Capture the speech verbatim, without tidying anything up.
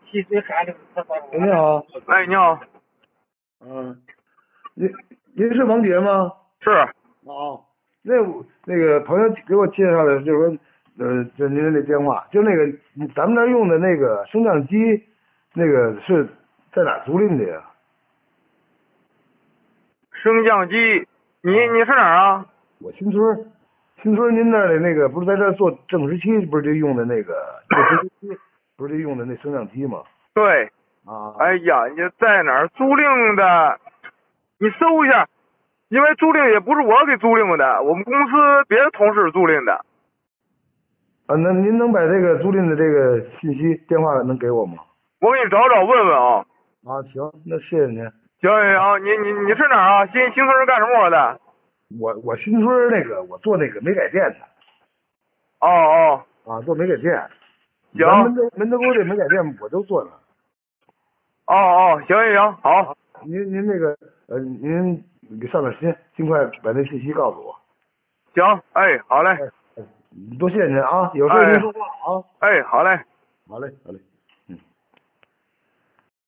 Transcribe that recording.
喂，你好。 哎，你好。 嗯，您您是王杰吗？ 是。 哦，那我那个朋友给我介绍的，就是说，呃，就您的那电话，就那个咱们那儿用的那个升降机，那个是在哪儿租赁的呀？ 升降机，你啊你是哪儿啊？ 我新村，新村您那儿的那个不是在这儿做正时期，不是就用的那个做直升机，不是就用的那升降机吗？ 对。 啊， 哎呀，你在哪儿租赁的？你搜一下，因为租赁也不是我给租赁的，我们公司别的同事租赁的。 啊，那您能把这个租赁的这个信息电话能给我吗？ 我给你找找问问啊。 啊，行，那谢谢您。 行行行，你你你是哪儿啊？新新村是干什么活的？ 我我新村那个我做那个煤改电的。 哦哦。 啊，做煤改电。 行。 咱门头门头沟这煤改电我都做了。 哦哦，行行行，好。 您您那个呃，您给上点心，尽快把那信息告诉我。 行，哎，好嘞。 哎哎，多谢您啊，有事您哎说话啊。 哎，好嘞。 好嘞，好嘞。